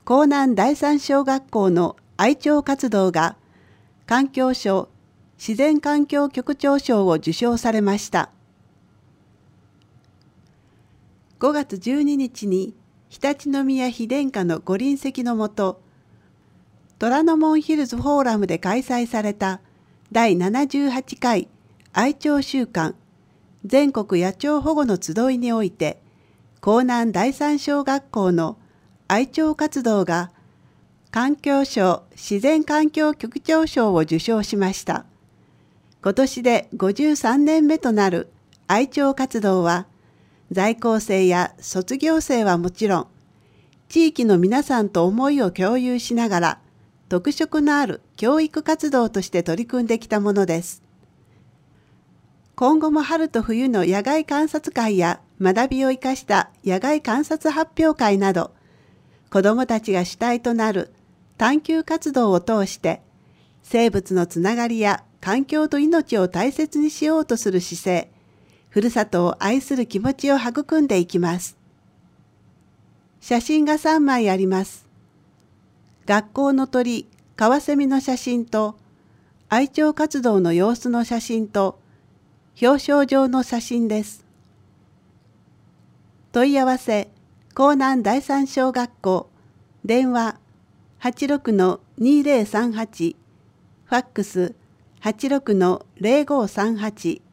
江南第三小学校の愛鳥活動が環境省自然環境局長賞を受賞されました。5月12日に常陸宮妃殿下のご臨席のもと、虎ノ門ヒルズフォーラムで開催された第78回愛鳥週間全国野鳥保護の集いにおいて、江南第三小学校の愛鳥活動が環境省自然環境局長賞を受賞しました。今年で53年目となる愛鳥活動は、在校生や卒業生はもちろん、地域の皆さんと思いを共有しながら、特色のある教育活動として取り組んできたものです。今後も春と冬の野外観察会や学びを生かした野外観察発表会など、子どもたちが主体となる探究活動を通して、生物のつながりや環境と命を大切にしようとする姿勢、ふるさとを愛する気持ちを育んでいきます。写真が3枚あります。学校の鳥、カワセミの写真と、愛鳥活動の様子の写真と、表彰状の写真です。問い合わせ、江南第三小学校、電話86-2038、ファックス86-0538